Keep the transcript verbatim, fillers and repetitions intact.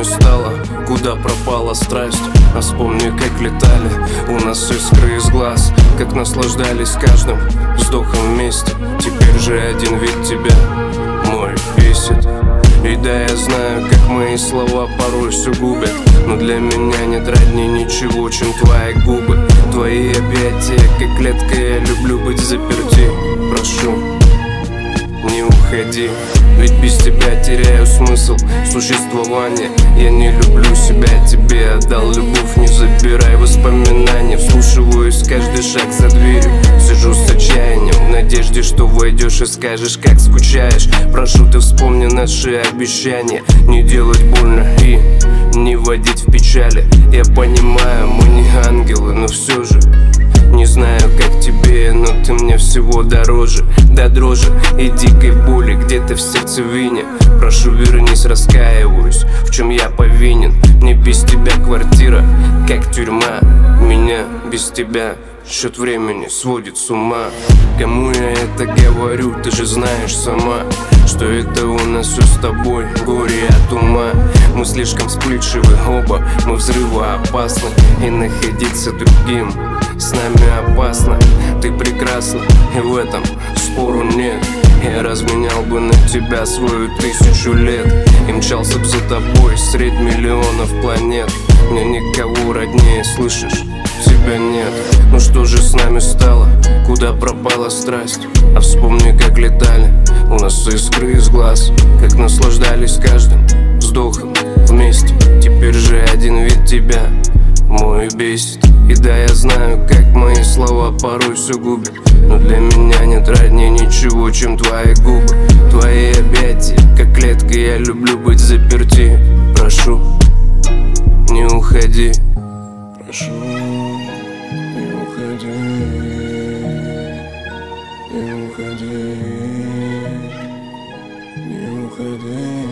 стало, куда пропала страсть. А вспомни, как летали у нас искры из глаз, как наслаждались каждым вздохом вместе. Теперь же один вид тебя мой бесит. И да, я знаю, как мои слова порой все губят, но для меня нет родни ничего, чем твои губы. Твои объятия, как клетка, я люблю быть заперти. Прошу, не уходи, ведь без тебя теряю смысл существования. Я не люблю себя, тебе отдал любовь, не забирай воспоминания. Вслушиваюсь каждый шаг за дверью, сижу с отчаянием, в надежде, что войдешь и скажешь, как скучаешь. Прошу, ты вспомни наши обещания, не делать больно и не вводить в печали. Я понимаю, мы не ангелы, но все же не знаю, как тебе, но ты мне всего дороже. До дрожи и дикой боли где-то в сердцевине. Прошу, вернись, раскаиваюсь, в чем я повинен. Мне без тебя квартира, как тюрьма. Меня без тебя счет времени сводит с ума. Кому я это говорю, ты же знаешь сама, что это у нас все с тобой горе от ума. Мы слишком вспыльчивы оба, мы взрывоопасны, и находиться другим с нами опасно. Ты прекрасна, и в этом спору нет. Я разменял бы на тебя свою тысячу лет и мчался б за тобой средь миллионов планет. Мне никого роднее, слышишь? Тебя нет. Ну что же с нами стало? Куда пропала страсть? А вспомни, как летали у нас искры из глаз, как наслаждались каждым вздохом вместе. Теперь же один вид тебя мой бесит. И да, я знаю, как мои слова порой все губят, но для меня нет роднее ничего, чем твои губы. Твои объятия, как клетка, я люблю быть заперти. Прошу, не уходи. Прошу, не уходи, не уходи, не уходи.